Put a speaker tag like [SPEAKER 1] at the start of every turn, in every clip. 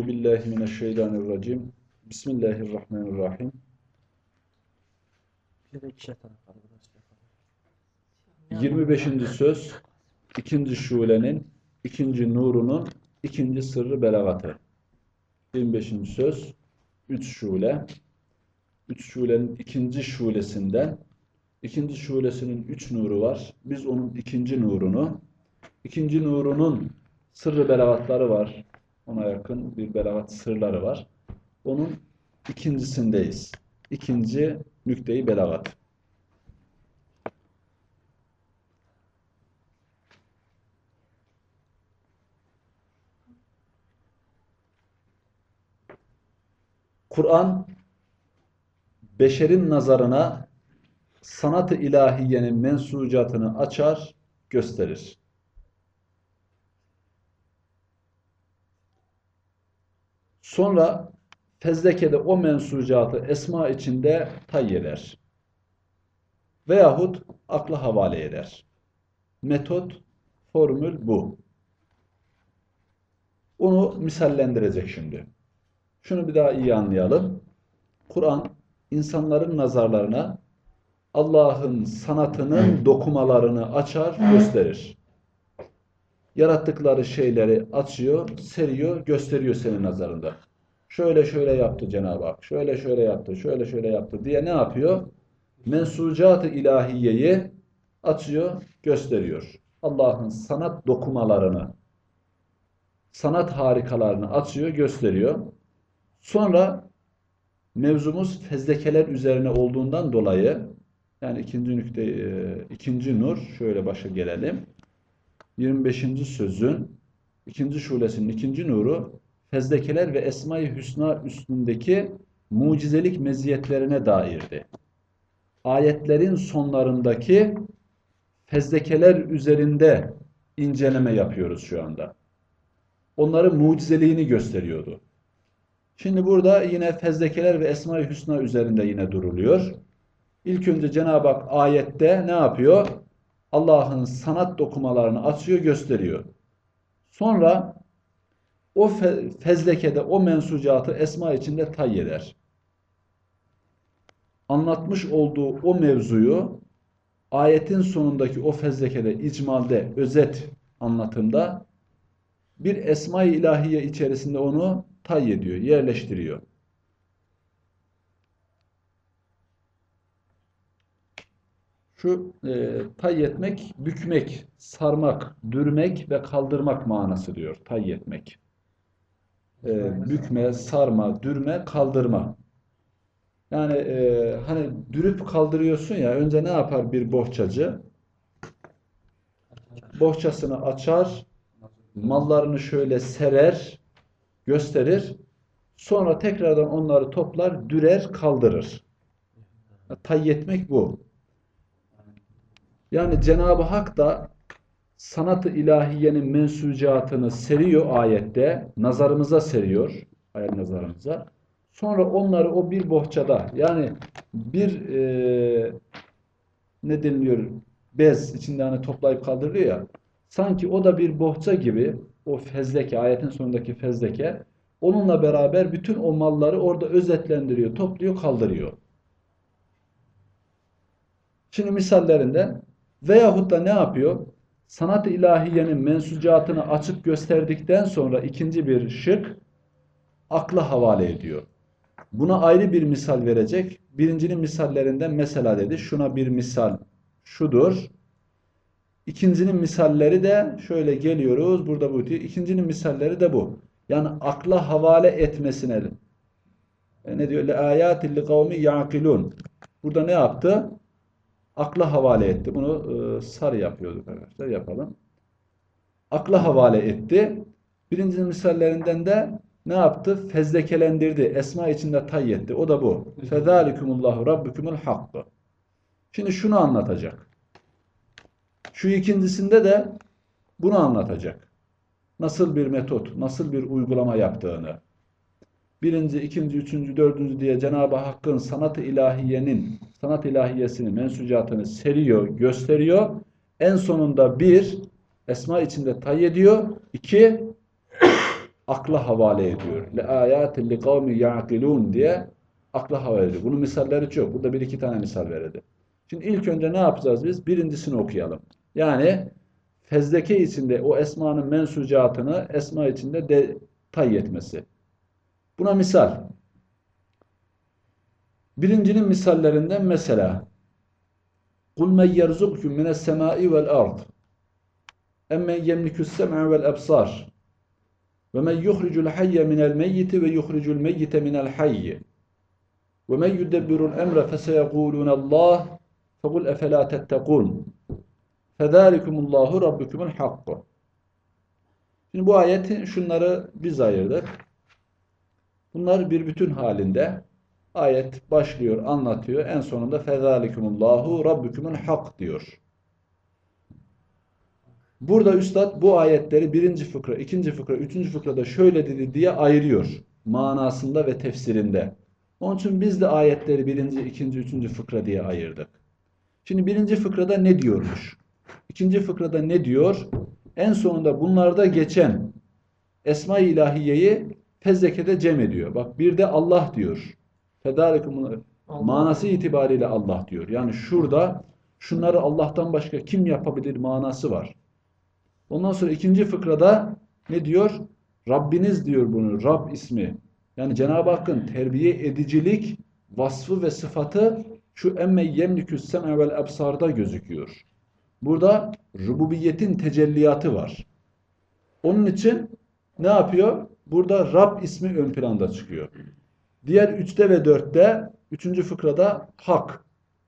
[SPEAKER 1] Euzubillahimineşşeytanirracim. Bismillahirrahmanirrahim. 25. söz, ikinci şulenin, ikinci nurunun, ikinci sırrı belagatı. 25. söz, 3 şule. 3 şulenin ikinci şulesinden, ikinci şulesinin 3 nuru var. Biz onun ikinci nurunu, ikinci nurunun sırrı belagatları var. Ona yakın bir belagat sırları var. Onun ikincisindeyiz. İkinci nükte-i belagat. Kur'an beşerin nazarına sanat-ı ilahiyenin mensucatını açar, gösterir. Sonra fezlekede o mensucatı esma içinde tay eder. Veyahut akla havale eder. Metot, formül bu. Onu misallendirecek şimdi. Şunu bir daha iyi anlayalım. Kur'an insanların nazarlarına Allah'ın sanatının dokumalarını açar, gösterir. Yarattıkları şeyleri açıyor, seriyor, gösteriyor senin nazarında. Şöyle şöyle yaptı Cenab-ı Hak, şöyle şöyle yaptı, şöyle şöyle yaptı diye ne yapıyor? Mensucat-ı ilahiyeyi açıyor, gösteriyor. Allah'ın sanat dokumalarını, sanat harikalarını açıyor, gösteriyor. Sonra mevzumuz fezlekeler üzerine olduğundan dolayı, yani ikinci nur, şöyle başa gelelim. 25. sözün ikinci şulesinin ikinci nuru fezlekeler ve Esma-i Hüsna üstündeki mucizelik meziyetlerine dairdi. Ayetlerin sonlarındaki fezlekeler üzerinde inceleme yapıyoruz şu anda. Onların mucizeliğini gösteriyordu. Şimdi burada yine fezlekeler ve Esma-i Hüsna üzerinde yine duruluyor. İlk önce Cenab-ı Hak ayette ne yapıyor? Allah'ın sanat dokumalarını açıyor, gösteriyor. Sonra o fezlekede o mensucatı esma içinde tay eder. Anlatmış olduğu o mevzuyu ayetin sonundaki o fezlekede, icmalde, özet anlatımda bir esma-i ilahiye içerisinde onu tay ediyor, yerleştiriyor. Şu tay etmek, bükmek, sarmak, dürmek ve kaldırmak manası diyor. Tay etmek. Bükme, sarma, dürme, kaldırma. Yani hani dürüp kaldırıyorsun ya, önce ne yapar bir bohçacı? Bohçasını açar, mallarını şöyle serer, gösterir. Sonra tekrardan onları toplar, dürer, kaldırır. Tay etmek bu. Yani Cenab-ı Hak da sanat-ı ilahiyenin mensucatını seriyor ayette, nazarımıza seriyor, hayal nazarımıza. Sonra onları o bir bohçada, yani bir ne deniliyor, bez içinde hani toplayıp kaldırılıyor ya, sanki o da bir bohça gibi, o fezleke, ayetin sonundaki fezleke, onunla beraber bütün o malları orada özetlendiriyor, topluyor, kaldırıyor. Şimdi misallerinden veyahut da ne yapıyor? Sanat-ı ilahiyenin mensucatını açıp gösterdikten sonra ikinci bir şık akla havale ediyor. Buna ayrı bir misal verecek. Birincinin misallerinden mesela dedi. Şuna bir misal şudur. İkincinin misalleri de şöyle geliyoruz. Burada bu diyor. İkincinin misalleri de bu. Yani akla havale etmesine. Ne diyor? لَآيَاتِ لِقَوْمِ يَعْقِلُونَ. Burada ne yaptı? Akla havale etti. Bunu sarı yapıyorduk arkadaşlar. Yapalım. Akla havale etti. Birincinin misallerinden de ne yaptı? Fezlekelendirdi. Esma içinde tay etti. O da bu. فَذَٰلِكُمُ اللّٰهُ رَبِّكُمُ الْحَقِّ. Şimdi şunu anlatacak. Şu ikincisinde de bunu anlatacak. Nasıl bir metot, nasıl bir uygulama yaptığını. Birinci, ikinci, üçüncü, dördüncü diye Cenab-ı Hakk'ın sanat-ı ilahiyenin, sanat ilahiyesini, mensucatını seriyor, gösteriyor. En sonunda bir, esma içinde tay ediyor. İki, akla havale ediyor. Le ayatin li kavmi ya'kilun diye akla havale ediyor. Bunun misalleri çok. Burada bir iki tane misal verildi. Şimdi ilk önce ne yapacağız biz? Birincisini okuyalım. Yani fezleke içinde o esmanın mensucatını esma içinde detay etmesi. Buna misal. Birincinin misallerinden mesela قُلْ مَنْ يَرْزُقْكُمْ مِنَ السَّمَاءِ وَالْأَرْضِ اَمَّنْ يَمْلِكُ السَّمْعَ وَالْأَبْصَارِ وَمَنْ يُخْرِجُ الْحَيَّ مِنَ الْمَيِّتِ وَيُخْرِجُ الْمَيِّتَ مِنَ الْحَيِّ وَمَنْ يُدَبِّرُ الْأَمْرَ فَسَيَقُولُونَ اللّٰهُ فَقُلْ اَفَلَا تَتَّقُونَ فَذَٰلِكُمُ اللّٰهُ رَبُّكُمُ الْحَقُّ. Şimdi bu ayeti şunları biz ayırdık. Bunlar bir bütün halinde ayet başlıyor, anlatıyor. En sonunda فَذَٰلِكُمُ اللّٰهُ رَبُّكُمُ الْحَقُّ diyor. Burada üstad bu ayetleri birinci fıkra, ikinci fıkra, üçüncü fıkrada şöyle dedi diye ayırıyor. Manasında ve tefsirinde. Onun için biz de ayetleri birinci, ikinci, üçüncü fıkra diye ayırdık. Şimdi birinci fıkrada ne diyormuş? İkinci fıkrada ne diyor? En sonunda bunlarda geçen Esma-i İlahiye'yi fezlekede cem ediyor. Bak bir de Allah diyor. Fedâlikum manası itibariyle Allah diyor. Yani şurada şunları Allah'tan başka kim yapabilir manası var. Ondan sonra ikinci fıkrada ne diyor? Rabbiniz diyor bunu. Rab ismi. Yani Cenab-ı Hakk'ın terbiye edicilik vasfı ve sıfatı şu emme yemlikü's sem'e vel ebsarda gözüküyor. Burada rububiyetin tecelliyatı var. Onun için ne yapıyor? Burada Rab ismi ön planda çıkıyor. Diğer 3'te ve 4'te, 3. fıkrada hak.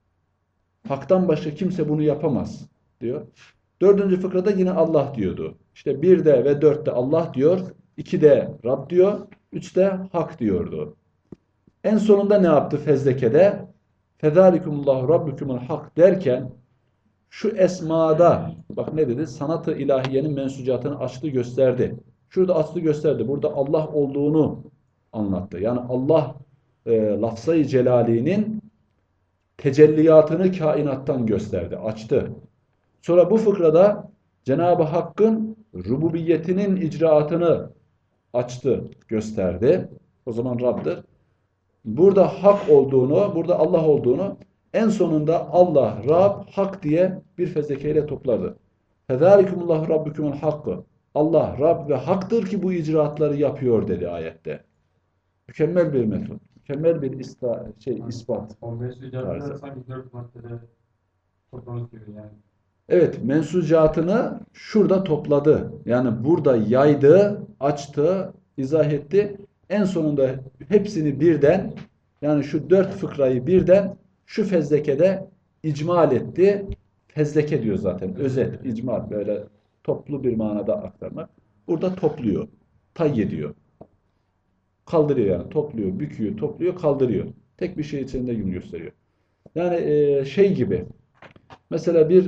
[SPEAKER 1] Hak'tan başka kimse bunu yapamaz diyor. 4. fıkrada yine Allah diyordu. İşte 1'de ve 4'te Allah diyor. 2'de Rab diyor. 3'te hak diyordu. En sonunda ne yaptı fezlekede? Fezalikumullahu rabbukumul hak derken şu esmada bak ne dedi? Sanat-ı ilahiyenin mensucatını açtı gösterdi. Şurada açtı gösterdi. Burada Allah olduğunu anlattı. Yani Allah lafzayı celalinin tecelliyatını kainattan gösterdi. Açtı. Sonra bu fıkrada Cenab-ı Hakk'ın rububiyetinin icraatını açtı, gösterdi. O zaman Rab'dır. Burada hak olduğunu, burada Allah olduğunu en sonunda Allah, Rab, hak diye bir fezlekeyle topladı. فَذَٰلِكُمُ Rabbukumul hakkı. Allah, Rab ve haktır ki bu icraatları yapıyor dedi ayette. Mükemmel bir metot. Mükemmel bir ispat.
[SPEAKER 2] 15 icatlar sanki 4 maddede toplamış gibi yani.
[SPEAKER 1] Evet, mensucatını şurada topladı. Yani burada yaydı, açtı, izah etti. En sonunda hepsini birden, yani şu 4 fıkrayı birden şu fezlekede icmal etti. Fezleke diyor zaten. Özet, icmal böyle toplu bir manada aktarmak. Burada topluyor, tay ediyor. Kaldırıyor yani. Topluyor, büküyor, topluyor, kaldırıyor. Tek bir şey içinde gün gösteriyor. Yani şey gibi. Mesela bir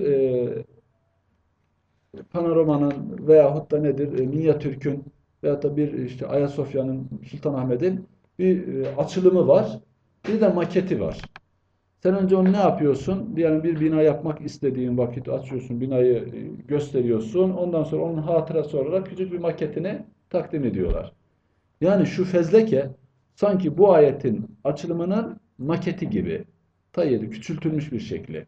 [SPEAKER 1] Panorama'nın veyahut da nedir Minyatürk'ün veyahut da bir işte Ayasofya'nın Sultanahmet'in bir açılımı var. Bir de maketi var. Sen önce onu ne yapıyorsun? Diyelim bir bina yapmak istediğin vakit açıyorsun, binayı gösteriyorsun. Ondan sonra onun hatırası olarak küçük bir maketini takdim ediyorlar. Yani şu fezleke sanki bu ayetin açılımının maketi gibi. Tayyeli, küçültülmüş bir şekli.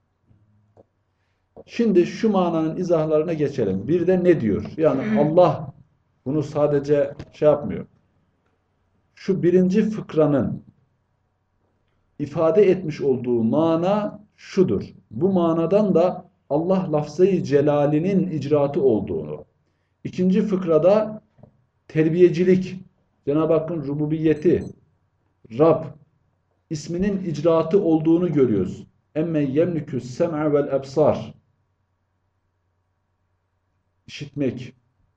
[SPEAKER 1] Şimdi şu mananın izahlarına geçelim. Bir de ne diyor? Yani Allah bunu sadece şey yapmıyor. Şu birinci fıkranın ifade etmiş olduğu mana şudur. Bu manadan da Allah lafzayı celalinin icraatı olduğunu. İkinci fıkrada terbiyecilik, Cenab-ı Hakk'ın rububiyeti, Rab isminin icraatı olduğunu görüyoruz. Emme yemlikü sem'a vel ebsar. İşitmek,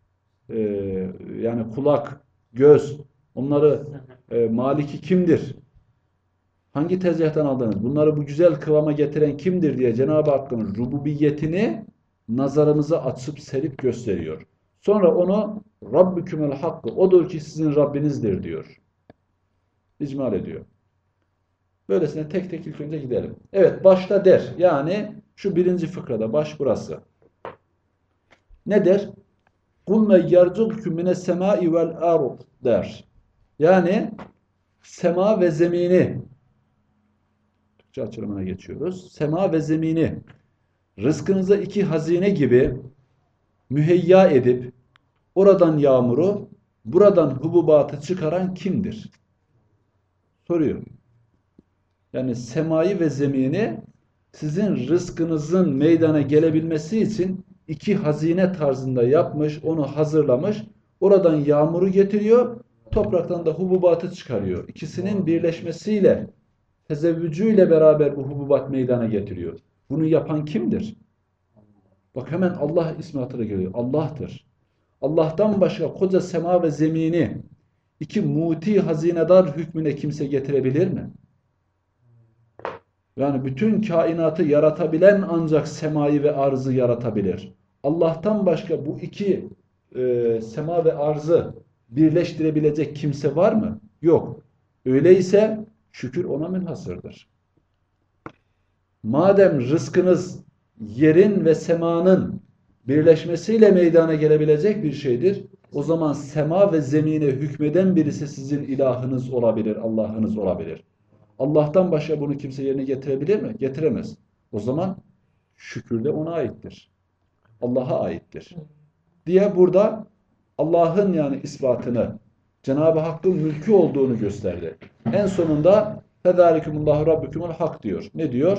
[SPEAKER 1] yani kulak, göz, onları maliki kimdir? Hangi tezgahtan aldınız? Bunları bu güzel kıvama getiren kimdir diye Cenab-ı Hakk'ın rububiyetini nazarımıza açıp serip gösteriyor. Sonra onu Rabbükümül hakkı, odur ki sizin Rabbinizdir diyor. İcmal ediyor. Böylesine tek tek ilk önce gidelim. Evet, başta der. Yani şu birinci fıkrada baş burası. Ne der? قُلْ مَنْ يَرْزُقْكُمْ مِنَ السَّمَاءِ وَالْأَرْضِ der. Yani sema ve zemini, Türkçe açılımına geçiyoruz. Sema ve zemini rızkınıza iki hazine gibi müheyya edip oradan yağmuru, buradan hububatı çıkaran kimdir? Soruyor. Yani semayı ve zemini sizin rızkınızın meydana gelebilmesi için iki hazine tarzında yapmış, onu hazırlamış, oradan yağmuru getiriyor, topraktan da hububatı çıkarıyor. İkisinin birleşmesiyle, tezevvücüyle beraber bu hububat meydana getiriyor. Bunu yapan kimdir? Bak hemen Allah ismi hatırı geliyor. Allah'tır. Allah'tan başka koca sema ve zemini iki muti hazinedar hükmüne kimse getirebilir mi? Yani bütün kainatı yaratabilen ancak semayı ve arzı yaratabilir. Allah'tan başka bu iki sema ve arzı birleştirebilecek kimse var mı? Yok. Öyleyse şükür ona münhasırdır. Madem rızkınız yerin ve semanın birleşmesiyle meydana gelebilecek bir şeydir, o zaman sema ve zemine hükmeden birisi sizin ilahınız olabilir, Allah'ınız olabilir. Allah'tan başka bunu kimse yerine getirebilir mi? Getiremez. O zaman şükür de ona aittir. Allah'a aittir. Diye burada Allah'ın yani ispatını, Cenab-ı Hakk'ın mülkü olduğunu gösterdi. En sonunda فَذَٰلِكُمُ Rabbukumul hak diyor. Ne diyor?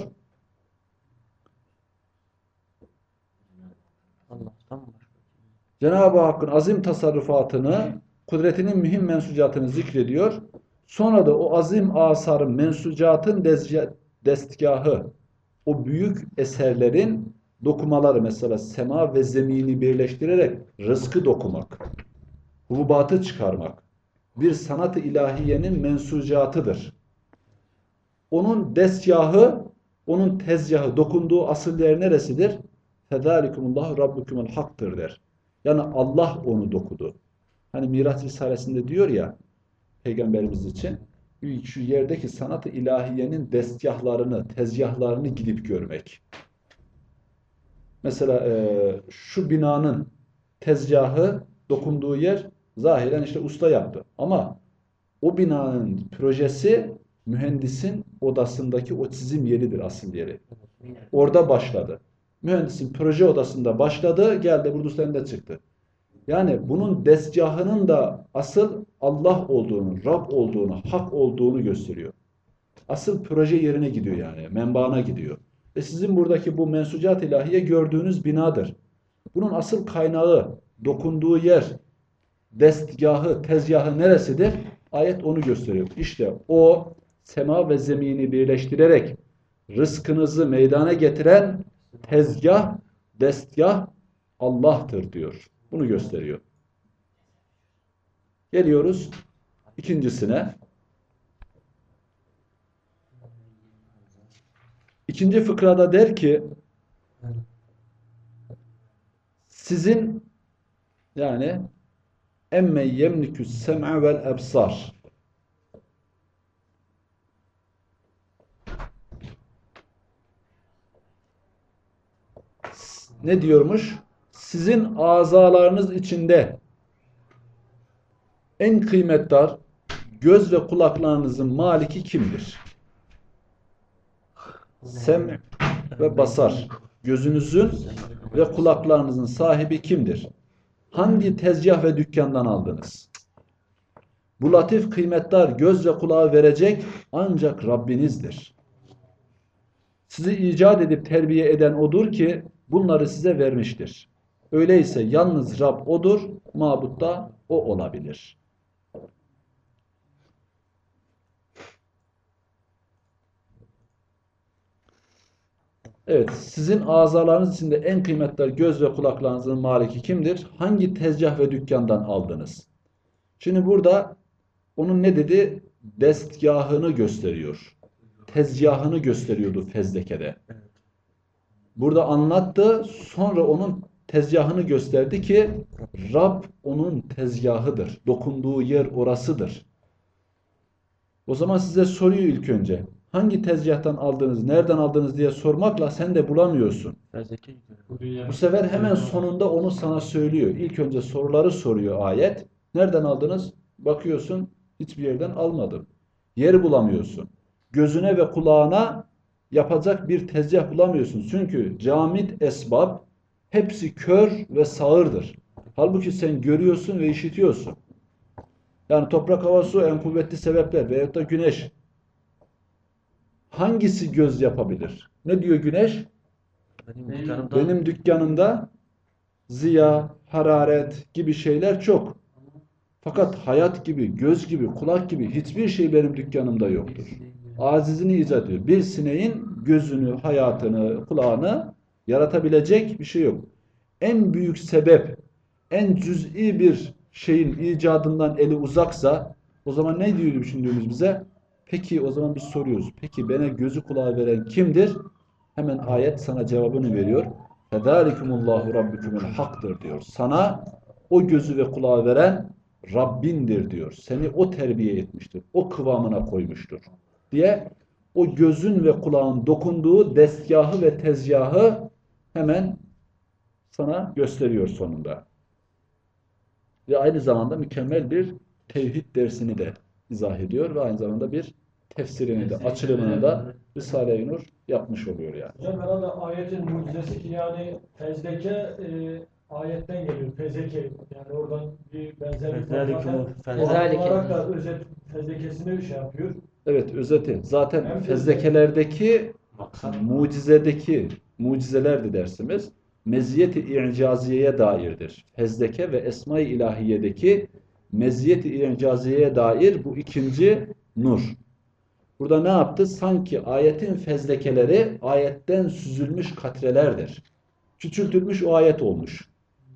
[SPEAKER 1] Cenab-ı Hakk'ın azim tasarrufatını, kudretinin mühim mensucatını zikrediyor. Sonra da o azim asarın, mensucatın destgahı, o büyük eserlerin dokumaları, mesela sema ve zemini birleştirerek rızkı dokumak, hububatı çıkarmak, bir sanat-ı ilahiyenin mensucatıdır. Onun destgahı, onun tezgahı, dokunduğu asıl yer neresidir? فَذَٰلِكُمُ Rabbukumul haktır der. Yani Allah onu dokudu. Hani Miraç Risalesi'nde diyor ya, Peygamberimiz için şu yerdeki sanat-ı ilahiyenin destgahlarını, tezgahlarını gidip görmek. Mesela şu binanın tezgahı, dokunduğu yer zahiren işte usta yaptı. Ama o binanın projesi mühendisin odasındaki o çizim yeridir, asıl yeri. Orada başladı. Mühendisin proje odasında başladı, geldi burada üstlerinde çıktı. Yani bunun desgahının da asıl Allah olduğunu, Rab olduğunu, hak olduğunu gösteriyor. Asıl proje yerine gidiyor yani, menbaına gidiyor. Ve sizin buradaki bu mensucat ilahiye gördüğünüz binadır. Bunun asıl kaynağı, dokunduğu yer, destgahı, tezgahı neresidir? Ayet onu gösteriyor. İşte o sema ve zemini birleştirerek rızkınızı meydana getiren tezgah, destgah Allah'tır diyor. Bunu gösteriyor. Geliyoruz ikincisine. İkinci fıkrada der ki sizin yani emme yemlikü sem'a vel ebsar, ne diyormuş? Sizin azalarınız içinde en kıymetdar göz ve kulaklarınızın maliki kimdir? Sem ve basar. Gözünüzün ve kulaklarınızın sahibi kimdir? Hangi tezgah ve dükkandan aldınız? Bu latif kıymetdar göz ve kulağı verecek ancak Rabbinizdir. Sizi icat edip terbiye eden odur ki bunları size vermiştir. Öyleyse yalnız Rab odur, mabut da o olabilir. Evet, sizin azalarınız içinde en kıymetli göz ve kulaklarınızın maliki kimdir? Hangi tezgah ve dükkandan aldınız? Şimdi burada onun ne dedi? Destgahını gösteriyor. Tezgahını gösteriyordu fezlekede. Burada anlattı, sonra onun tezgahını gösterdi ki Rab onun tezgahıdır. Dokunduğu yer orasıdır. O zaman size soruyor ilk önce. hangi tezgahtan aldınız, nereden aldınız diye sormakla sen de bulamıyorsun. Bu sefer hemen sonunda onu sana söylüyor. İlk önce soruları soruyor ayet. Nereden aldınız? Bakıyorsun hiçbir yerden almadım. Yer bulamıyorsun. Gözüne ve kulağına yapacak bir tezgah bulamıyorsun. Çünkü camit esbab hepsi kör ve sağırdır. Halbuki sen görüyorsun ve işitiyorsun. Yani toprak, hava, su en kuvvetli sebepler veyahut da güneş. Hangisi göz yapabilir? Ne diyor güneş? Benim dükkanımda ziya, hararet gibi şeyler çok. Fakat hayat gibi, göz gibi, kulak gibi hiçbir şey benim dükkanımda yoktur. Acizini icat ediyor. Bir sineğin gözünü, hayatını, kulağını yaratabilecek bir şey yok. En büyük sebep, en cüz'i bir şeyin icadından eli uzaksa o zaman ne diyor düşündüğümüz bize? Peki o zaman biz soruyoruz. Peki bana gözü kulağı veren kimdir? Hemen ayet sana cevabını veriyor. Fedâlikumullahu rabbikumul haktır diyor. Sana o gözü ve kulağı veren Rabbindir diyor. Seni o terbiye etmiştir. O kıvamına koymuştur. Diye o gözün ve kulağın dokunduğu destgahı ve tezgahı hemen sana gösteriyor sonunda. Ve aynı zamanda mükemmel bir tevhid dersini de izah ediyor ve aynı zamanda bir tefsirini de, açılımını da Risale-i Nur yapmış oluyor yani.
[SPEAKER 3] Hocam herhalde ayetin mucizesi ki yani fezleke ayetten geliyor. Fezleke yani oradan bir benzerlik var. Zaten olarak da özet fezlekesini şey yapıyor.
[SPEAKER 1] Evet, özeti. Zaten fezlekelerdeki mucizelerdi dersimiz. Meziyet-i i'caziyeye dairdir. Fezleke ve esma-i ilahiyedeki meziyet-i i'caziyeye dair bu ikinci nur. Burada ne yaptı? Sanki ayetin fezlekeleri ayetten süzülmüş katrelerdir. Küçültülmüş o ayet olmuş.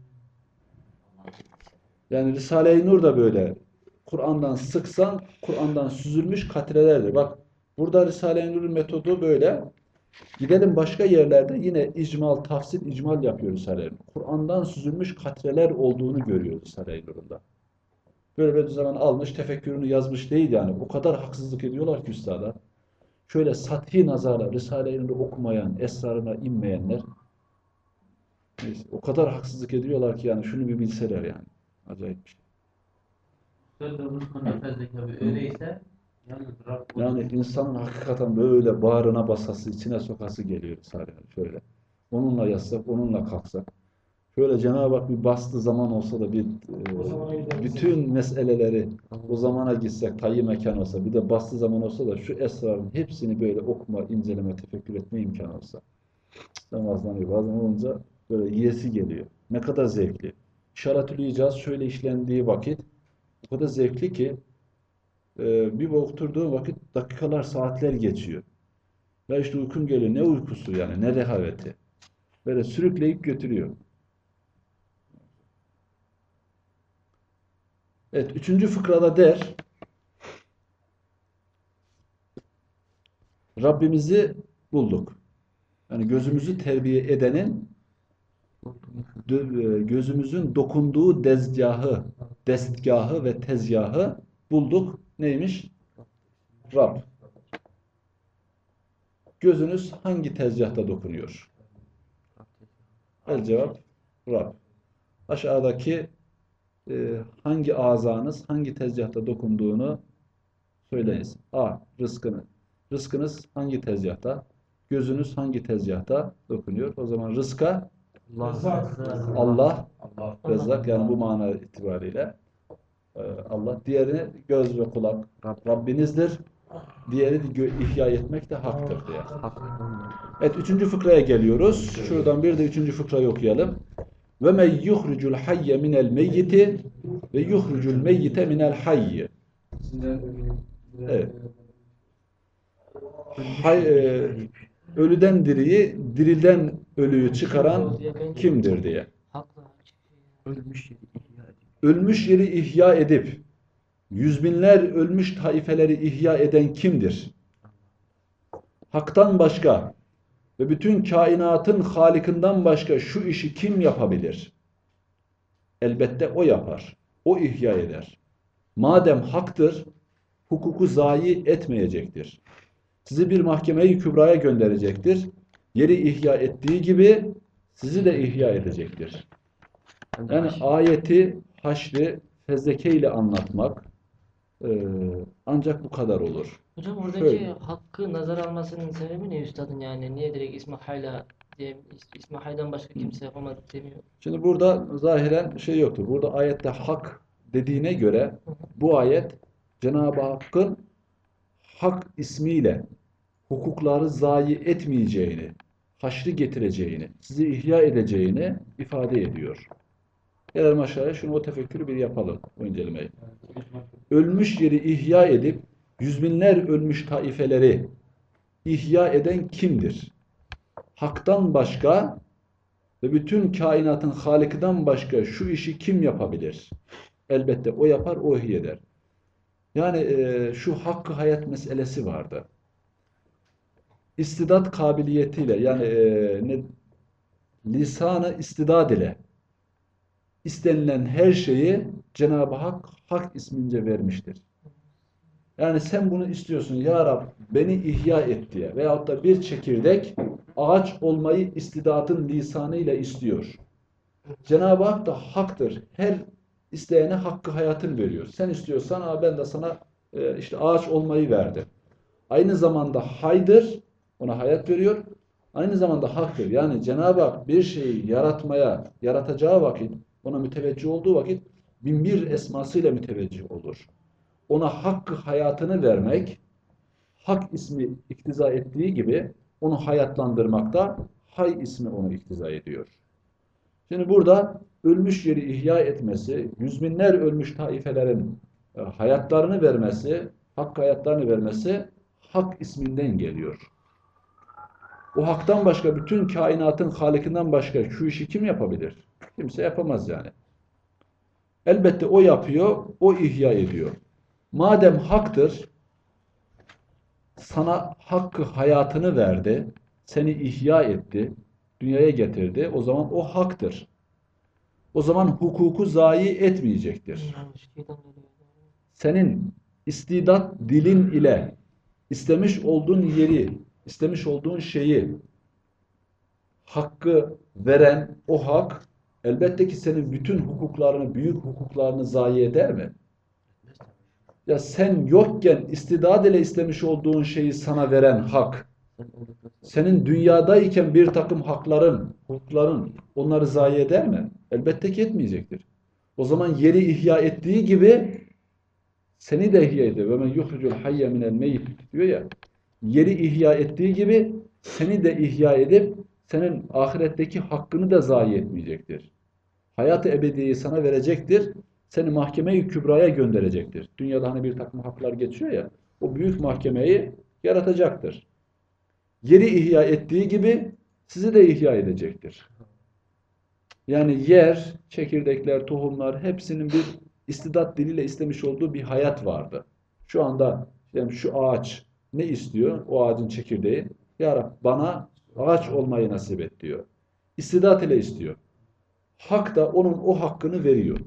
[SPEAKER 1] Yani Risale-i Nur da böyle. Kur'an'dan sıksan Kur'an'dan süzülmüş katrelerdir. Bak burada Risale-i Nur'un metodu böyle. Gidelim başka yerlerde yine icmal, tafsil, icmal yapıyor Risale-i Nur. Kur'an'dan süzülmüş katreler olduğunu görüyoruz Risale-i Nur'unda. Böyle bir zaman almış, tefekkürünü yazmış değil yani. O kadar haksızlık ediyorlar ki üstada. Şöyle sathi nazarla Risale-i Nur'u okumayan, esrarına inmeyenler neyse, o kadar haksızlık ediyorlar ki yani şunu bir bilseler yani. Acayip bir şey.
[SPEAKER 4] Öyleyse
[SPEAKER 1] Yani insanın hakikaten böyle bağrına basası, içine sokası geliyor Risale-i Nur. Şöyle. Onunla yatsak, onunla kalksak. Şöyle Cenab-ı Hak bir bastığı zaman olsa da bütün meseleleri o zamana gitsek, tayyi mekan olsa, bir de bastığı zaman olsa da şu esrarın hepsini böyle okuma, inceleme, tefekkür etme imkanı olsa. Namazdan bazen olunca böyle yiyesi geliyor. Ne kadar zevkli. İşaretül icaz şöyle işlendiği vakit o kadar zevkli ki bir oturduğu vakit dakikalar, saatler geçiyor. Ya işte uykum geliyor. Ne uykusu yani, ne rehaveti. Böyle sürükleyip götürüyor. Evet, üçüncü fıkrada der, Rabbimizi bulduk. Yani gözümüzü terbiye edenin gözümüzün dokunduğu destgahı ve tezgahı bulduk. Neymiş? Rab. Gözünüz hangi tezgahta dokunuyor? El cevap Rab. Aşağıdaki hangi azanız hangi tezgahta dokunduğunu söyleyiniz. A. Rızkını. Rızkınız hangi tezgahta? Gözünüz hangi tezgahta dokunuyor? O zaman rızka Allah, Rezzak yani bu mana itibariyle Allah. Diğerini göz ve kulak Rabbinizdir. Diğeri ihya etmek de haktır diye. Evet, üçüncü fıkraya geliyoruz. Şuradan bir de üçüncü fıkrayı okuyalım. Ve men yuhrucul hayye minel meyyiti ve yuhrucul meyyite minel hayyi. Evet. Ölüden diriyi, diriden ölüyü çıkaran kimdir diye. Ölmüş yeri ihya edip yüz binler ölmüş taifeleri ihya eden kimdir? Hak'tan başka ve bütün kainatın Halik'inden başka şu işi kim yapabilir? Elbette o yapar. O ihya eder. Madem haktır, hukuku zayi etmeyecektir. Sizi bir mahkeme-i kübraya gönderecektir. Yeri ihya ettiği gibi sizi de ihya edecektir. Yani ayeti haşri fezleke ile anlatmak ancak bu kadar olur.
[SPEAKER 4] Hocam oradaki
[SPEAKER 1] Şöyle.
[SPEAKER 4] hakkı nazar almasının sebebi ne üstadın yani? Niye direkt İsmi Hay'dan başka kimse yapamadı demiyor?
[SPEAKER 1] Şimdi burada zahiren şey yoktur. Burada ayette hak dediğine göre bu ayet Cenab-ı Hakk'ın hak ismiyle hukukları zayi etmeyeceğini, haşri getireceğini, sizi ihya edeceğini ifade ediyor. Gelelim aşağıya şunu o tefekkürü bir yapalım, o incelemeyi. Ölmüş yeri ihya edip yüz binler ölmüş taifeleri ihya eden kimdir? Hak'tan başka ve bütün kainatın Halık'ından başka şu işi kim yapabilir? Elbette o yapar, o ihya eder. Yani şu hakkı hayat meselesi vardı. İstidat kabiliyetiyle yani lisanı istidad ile istenilen her şeyi Cenab-ı Hak hak ismince vermiştir. Yani sen bunu istiyorsun ya Rab beni ihya et diye veyahut da bir çekirdek ağaç olmayı istidadın lisanıyla istiyor. Cenab-ı Hak da haktır. Her isteyene hakkı hayatını veriyor. Sen istiyorsan ben de sana işte ağaç olmayı verdim. Aynı zamanda haydır. Ona hayat veriyor. Aynı zamanda haktır. Yani Cenab-ı Hak bir şeyi yaratmaya, yaratacağı vakit, ona müteveccih olduğu vakit binbir esmasıyla müteveccih olur. Ona hakkı hayatını vermek, hak ismi iktiza ettiği gibi onu hayatlandırmakta hay ismi onu iktiza ediyor. Şimdi burada ölmüş yeri ihya etmesi, yüz binler ölmüş taifelerin hayatlarını vermesi, hak hayatlarını vermesi hak isminden geliyor. O haktan başka bütün kainatın halikinden başka şu işi kim yapabilir? Kimse yapamaz yani. Elbette o yapıyor, o ihya ediyor. Madem haktır, sana hakkı hayatını verdi, seni ihya etti, dünyaya getirdi, o zaman o haktır. O zaman hukuku zayi etmeyecektir. Senin istidat dilin ile istemiş olduğun yeri, istemiş olduğun şeyi hakkı veren o hak elbette ki senin bütün hukuklarını, büyük hukuklarını zayi eder mi? Ya sen yokken istidad ile istemiş olduğun şeyi sana veren hak, senin dünyadayken bir takım hakların, hukukların onları zayi eder mi? Elbette ki etmeyecektir. O zaman yeri ihya ettiği gibi seni de ihya eder. Ve men yuhrucul hayye minel meyyit diyor ya. Yeri ihya ettiği gibi seni de ihya edip senin ahiretteki hakkını da zayi etmeyecektir. Hayat-ı ebediyeyi sana verecektir. Seni mahkeme-i kübraya gönderecektir. Dünyada hani bir takım haklar geçiyor ya. O büyük mahkemeyi yaratacaktır. Yeri ihya ettiği gibi sizi de ihya edecektir. Yani yer, çekirdekler, tohumlar hepsinin bir istidat diliyle istemiş olduğu bir hayat vardı. Şu anda yani şu ağaç ne istiyor? O ağacın çekirdeği. Ya Rab bana ağaç olmayı nasip et diyor. İstidat ile istiyor. Hak da onun o hakkını veriyor.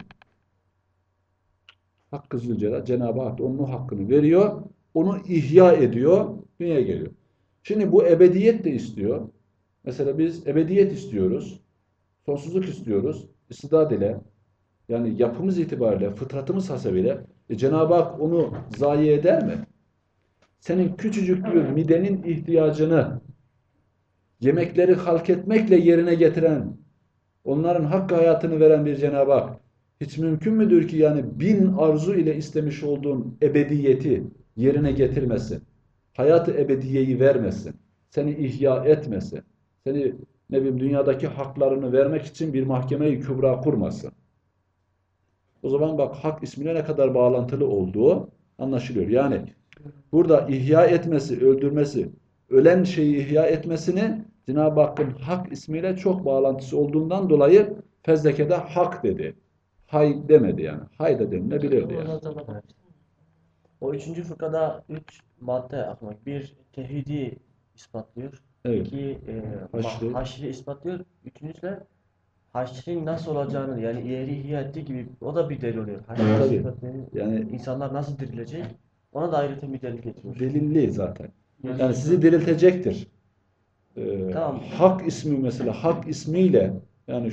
[SPEAKER 1] Hakkı Zülcelal, Cenab-ı Hak da onun o hakkını veriyor. Onu ihya ediyor. Dünyaya geliyor. Şimdi bu ebediyet de istiyor. Mesela biz ebediyet istiyoruz. Sonsuzluk istiyoruz. İstidad ile yani yapımız itibariyle, fıtratımız hasebiyle Cenab-ı Hak onu zayi eder mi? Senin küçücük bir midenin ihtiyacını yemekleri halk etmekle yerine getiren, onların hakkı hayatını veren bir Cenab-ı Hak hiç mümkün müdür ki yani 1000 arzu ile istemiş olduğun ebediyeti yerine getirmesin? Hayatı ebediyeyi vermesin. Seni ihya etmesin. Seni ne bileyim dünyadaki haklarını vermek için bir mahkeme-i kübra kurmasın. O zaman bak hak ismine ne kadar bağlantılı olduğu anlaşılıyor. Yani burada ihya etmesi, öldürmesi, ölen şeyi ihya etmesini Cenab-ı Hakk'ın hak ismiyle çok bağlantısı olduğundan dolayı fezlekede hak dedi. Hay demedi yani. Hay da denilebilirdi yani.
[SPEAKER 5] O üçüncü fıkrada 3 madde akmak. Bir tevhidi ispatlıyor.
[SPEAKER 1] Evet.
[SPEAKER 5] İki
[SPEAKER 1] Haşri.
[SPEAKER 5] haşri ispatlıyor. Üçüncüsü de haşrin nasıl olacağını yani ileri ihya ettiği gibi o da bir delil oluyor. Haşri
[SPEAKER 1] Tabii.
[SPEAKER 5] ispatlıyor.
[SPEAKER 1] Yani
[SPEAKER 5] İnsanlar nasıl dirilecek ona da ayrıca bir delil getiriyor.
[SPEAKER 1] delilli zaten. Yani sizi diriltecektir.
[SPEAKER 5] Tamam.
[SPEAKER 1] Hak ismi mesela hak ismiyle yani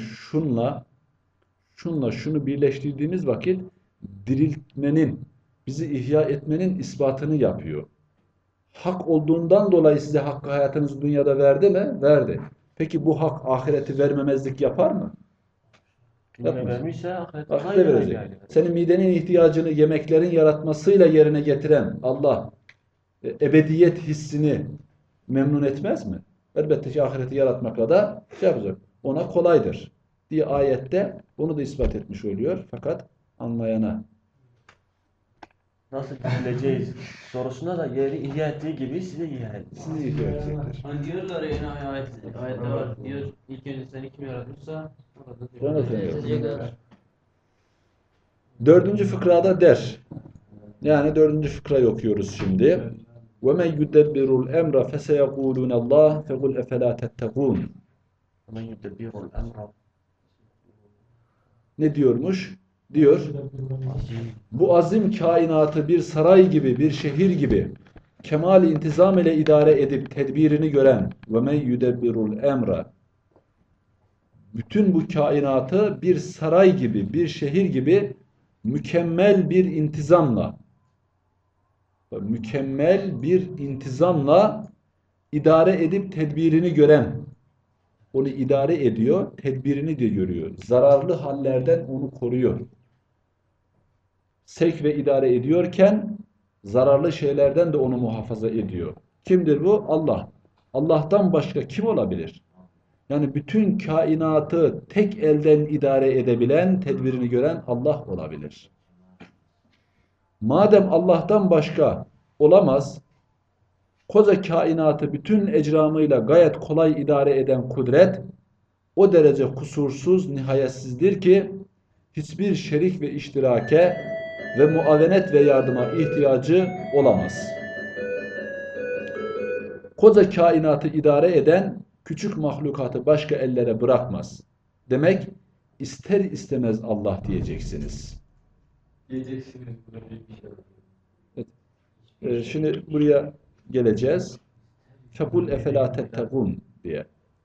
[SPEAKER 1] şunla şunu birleştirdiğimiz vakit diriltmenin, bizi ihya etmenin ispatını yapıyor. Hak olduğundan dolayı size hakkı hayatınızı dünyada verdi mi? Verdi. Peki bu hak ahireti vermemezlik yapar mı?
[SPEAKER 5] Dünya
[SPEAKER 1] Yapmaz.
[SPEAKER 5] vermişse ahirette
[SPEAKER 1] Ahirete
[SPEAKER 5] hayır
[SPEAKER 1] verecek.
[SPEAKER 5] yani.
[SPEAKER 1] Senin midenin ihtiyacını yemeklerin yaratmasıyla yerine getiren Allah ebediyet hissini memnun etmez mi? Elbette ki ahireti yaratmakla da şey yapacak. Ona kolaydır diye ayette bunu da ispat etmiş oluyor. Fakat anlayana
[SPEAKER 5] Nasıl dirileceğiz sorusuna da yeri ihya ettiği gibi size ihya etti.
[SPEAKER 1] sizi ihya edecektir.
[SPEAKER 6] Hani diyorlar ya yine ayette var diyor. İlk önce seni kim yaratmışsa orada diyor.
[SPEAKER 1] Sonra seni
[SPEAKER 4] Diriltecekler.
[SPEAKER 1] Dördüncü fıkrada der. Yani dördüncü fıkrayı okuyoruz şimdi. وَمَنْ يُدَبِّرُ الْاَمْرَ فَسَيَقُولُونَ اللّٰهِ فَقُلْ اَفَلَا تَتَّقُونَ
[SPEAKER 5] وَمَنْ يُدَبِّرُ الْاَمْرَ
[SPEAKER 1] Ne diyormuş? Diyor. Bu azim kainatı bir saray gibi, bir şehir gibi kemal-i intizam ile idare edip tedbirini gören وَمَنْ يُدَبِّرُ الْاَمْرَ bütün bu kainatı bir saray gibi, bir şehir gibi mükemmel bir intizamla idare edip tedbirini gören, onu idare ediyor, tedbirini de görüyor. Zararlı hallerden onu koruyor. Sevk ve idare ediyorken zararlı şeylerden de onu muhafaza ediyor. Kimdir bu? Allah. Allah'tan başka kim olabilir? Yani bütün kainatı tek elden idare edebilen, tedbirini gören Allah olabilir. Madem Allah'tan başka olamaz, koca kainatı bütün ecramıyla gayet kolay idare eden kudret, o derece kusursuz, nihayetsizdir ki, hiçbir şerik ve iştirake ve muavenet ve yardıma ihtiyacı olamaz. Koca kainatı idare eden, küçük mahlukatı başka ellere bırakmaz. Demek, ister istemez Allah diyeceksiniz.
[SPEAKER 2] Diyeceksiniz burada bir şey.
[SPEAKER 1] Şimdi buraya geleceğiz. فَقُلْ اَفَلَا تَتَّقُونَ diye.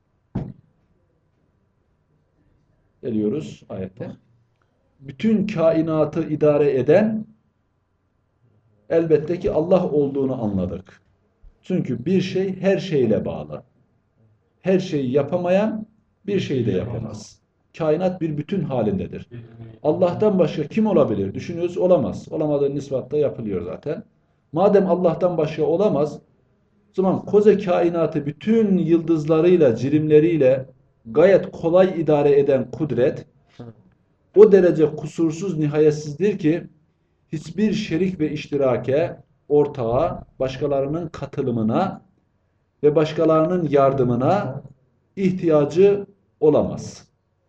[SPEAKER 1] Geliyoruz ayette. Bütün kainatı idare eden elbette ki Allah olduğunu anladık. Çünkü bir şey her şeyle bağlı. Her şeyi yapamayan bir şeyi de yapamaz. Kainat bir bütün halindedir. Allah'tan başka kim olabilir? Düşünüyoruz, olamaz. Olamadığının ispatta yapılıyor zaten. Madem Allah'tan başka olamaz, o zaman koca kainatı bütün yıldızlarıyla, cirimleriyle gayet kolay idare eden kudret, o derece kusursuz, nihayetsizdir ki, hiçbir şerik ve iştirake, ortağa, başkalarının katılımına ve başkalarının yardımına ihtiyacı olamaz.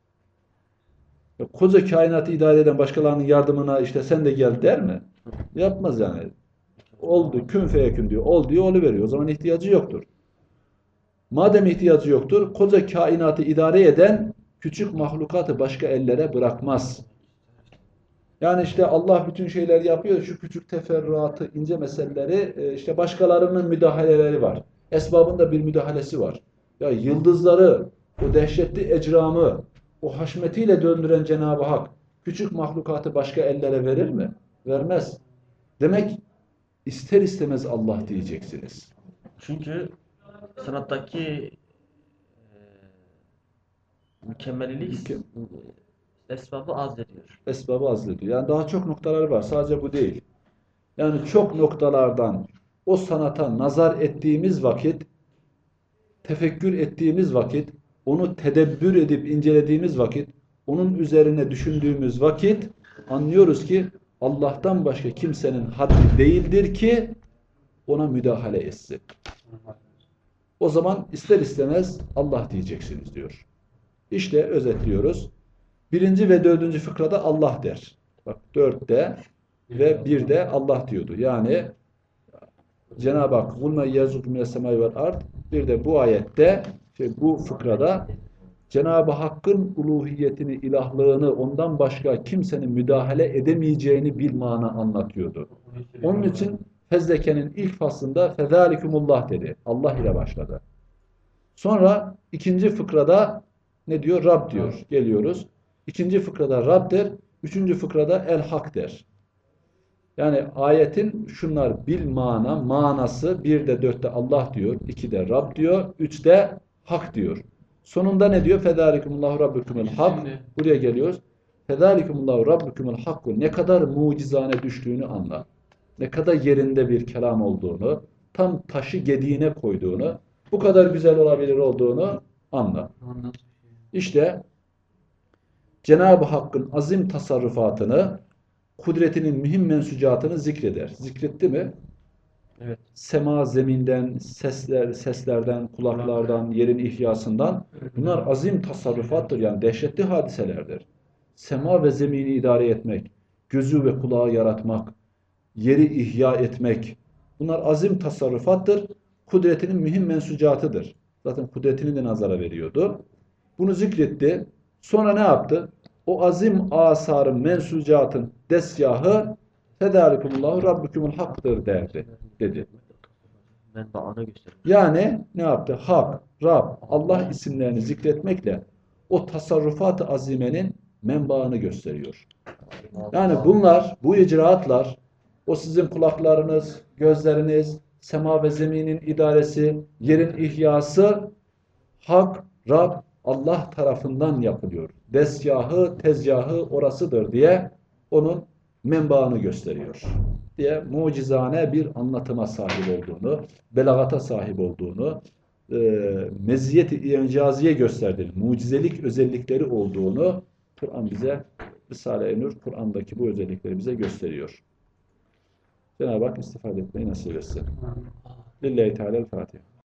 [SPEAKER 1] Koca kainatı idare eden başkalarının yardımına işte sen de gel der mi? Yapmaz yani. Oldu, kün feyekün diyor. Ol diyor, oluveriyor. O zaman ihtiyacı yoktur. Madem ihtiyacı yoktur, koca kainatı idare eden küçük mahlukatı başka ellere bırakmaz. Yani işte Allah bütün şeyleri yapıyor. Şu küçük teferruatı, ince meseleleri işte başkalarının müdahaleleri var. Esbabında bir müdahalesi var. Ya yıldızları, o dehşetli ecramı, o haşmetiyle döndüren Cenab-ı Hak küçük mahlukatı başka ellere verir mi? Vermez. Demek ister istemez Allah diyeceksiniz.
[SPEAKER 5] Çünkü sanattaki mükemmelilik esbabı azlediyor.
[SPEAKER 1] Esbabı azlediyor. Yani daha çok noktaları var. Sadece bu değil. Yani çok noktalardan o sanata nazar ettiğimiz vakit, tefekkür ettiğimiz vakit, onu tedebbür edip incelediğimiz vakit, onun üzerine düşündüğümüz vakit anlıyoruz ki Allah'tan başka kimsenin haddi değildir ki ona müdahale etsin. O zaman ister istemez Allah diyeceksiniz diyor. İşte özetliyoruz. 1. ve 4. fıkrada Allah der. Bak 4'te ve 1'de Allah diyordu. Yani Cenab-ı Hak "Kulme yazuk mine semai vel ard" bir de bu ayette bu fıkrada Cenab-ı Hakk'ın uluhiyetini, ilahlığını ondan başka kimsenin müdahale edemeyeceğini bilmana anlatıyordu. Onun için Fezleke'nin ilk faslında fezalikumullah dedi. Allah ile başladı. Sonra ikinci fıkrada ne diyor? Rab diyor. Geliyoruz. İkinci fıkrada Rab der. Üçüncü fıkrada El Hak der. Yani ayetin şunlar bil manası 1'de 4'te Allah diyor. 2'de Rab diyor. 3'de Hak diyor. Sonunda ne diyor? Fezalikumullahu Rabbukumul Hak. Buraya geliyoruz. Fezalikumullahu Rabbukumul Hakku. Ne kadar mucizane düştüğünü anla. Ne kadar yerinde bir kelam olduğunu, tam taşı gediğine koyduğunu, bu kadar güzel olabilir olduğunu anla. İşte Cenab-ı Hakk'ın azim tasarrufatını, kudretinin mühim mensucatını zikreder. Zikretti mi?
[SPEAKER 5] Evet.
[SPEAKER 1] Sema, zeminden, seslerden, kulaklardan, yerin ihyasından. Bunlar azim tasarrufattır. Yani dehşetli hadiselerdir. Sema ve zemini idare etmek, gözü ve kulağı yaratmak, yeri ihya etmek. Bunlar azim tasarrufattır. Kudretinin mühim mensucatıdır. Zaten kudretini de nazara veriyordu. Bunu zikretti. Sonra ne yaptı? O azim asarın, mensucatın desgahı fedalikumullahu rabbukumul haktır derdi. Dedi.
[SPEAKER 5] Menbaını gösteriyor.
[SPEAKER 1] Yani ne yaptı? Hak, Rab, Allah isimlerini zikretmekle o tasarrufat-ı azimenin menbaını gösteriyor. Yani bunlar, bu icraatlar, o sizin kulaklarınız, gözleriniz, sema ve zeminin idaresi, yerin ihyası, Hak, Rab, Allah tarafından yapılıyor. Desgahı, tezgahı orasıdır diye onun menbaını gösteriyor. Diye mucizane bir anlatıma sahip olduğunu, belagata sahip olduğunu, meziyet-i icaziye gösterdiğini, mucizelik özellikleri olduğunu Kur'an bize, Risale-i Nur, Kur'an'daki bu özellikleri bize gösteriyor. Cenab-ı Hak istifade etmeyi nasip etsin. Lillahi Teala'l-Fatiha.